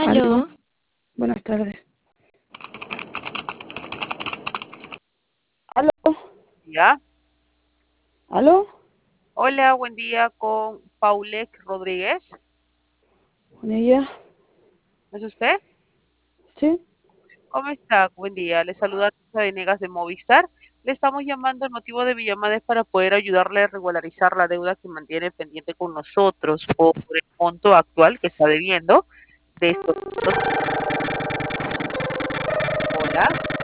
Aló, Aló, buenas tardes. Aló, Ya. aló, Hola, buen día con Paulette Rodríguez. con ella, ¿Es usted? sí. ¿Cómo está? Buen día. Le saluda Teresa Venegas de Movistar. Le estamos llamando, el motivo de mi llamada es para poder ayudarle a regularizar la deuda que mantiene pendiente con nosotros por el monto actual que está debiendo de estos. Hola.